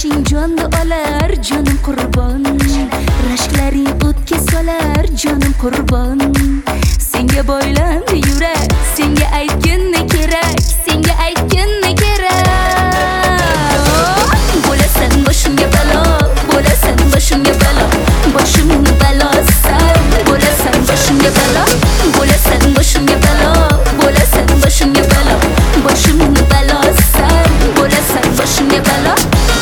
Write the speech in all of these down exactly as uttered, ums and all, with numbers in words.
Qarashing jonni olar jonim qurbon, rashklaring o'tga solar jonim qurbon. Senga boylandi yurak, senga aytgin ne kerak, senga aytgin ne kerak. Bo'lasan boshimga balo, bo'lasan boshimga balo, boshimni balosan. Bo'lasan boshimga balo, bo'lasan boshimga balo, bo'lasan boshimga balo, boshimni balosan. Bo'lasan boshimga balo.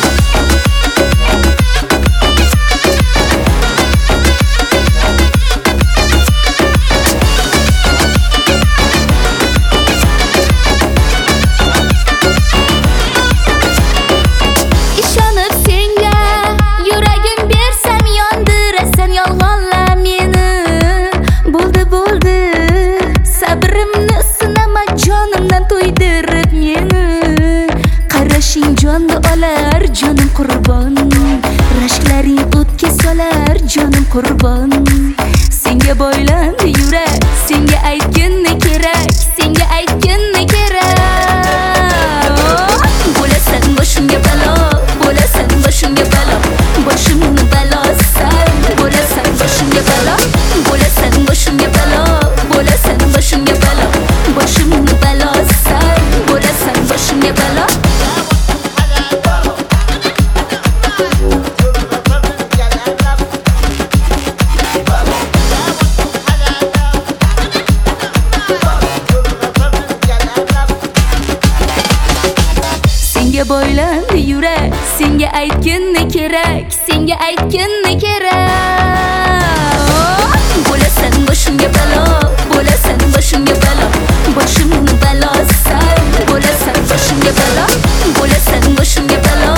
Qarashing jonni olar jonim qurbon, rashklaring o'tga solar jonim qurbon. Senga boylandi yurak, senga aytgin ne kerak, senga aytgin ne kerak. Bo'lasan boshimga balo, bo'lasan boshimga balo, boshimni balosan. Bo'lasan boshimga balo, bo'lasan boshimga balo, bo'lasan boshimga balo, boshimni balosan. Bo'lasan boshimga balo. Senga boylandi yurak, senga aytgin ne kerak, senga aytgin ne kerak. Bo'lasan boshimga balo, bo'lasan boshimga balo, boshimni balosan. Bo'lasan boshimga balo, bo'lasan boshimga balo,